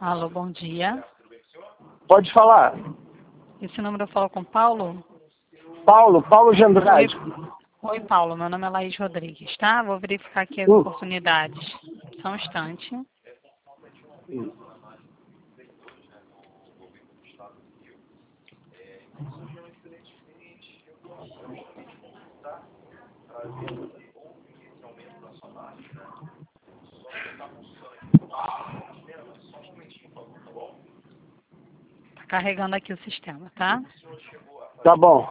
Alô, bom dia. Pode falar. Esse número eu falo com Paulo? Paulo de Andrade. Oi, Paulo. Meu nome é Laís Rodrigues, tá? Vou verificar aqui as oportunidades. Só um instante. Tá carregando aqui o sistema, tá? Tá bom.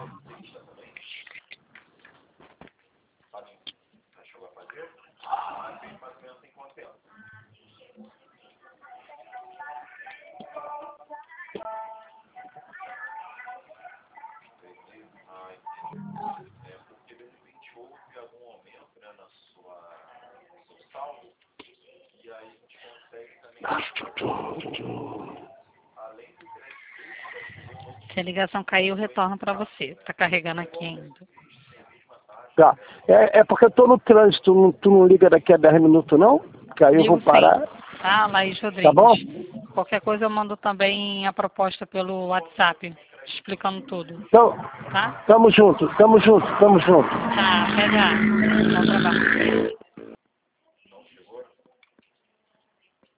Se a ligação cair, eu retorno para você. Tá carregando aqui ainda. Tá. É porque eu tô no trânsito, tu não liga daqui a 10 minutos não? Que aí eu vou parar. Sim. Tá, Laís Rodrigues. Tá bom? Qualquer coisa eu mando também a proposta pelo WhatsApp, explicando tudo. Então, Tá? tamo junto. Tá, até já. Bom trabalho.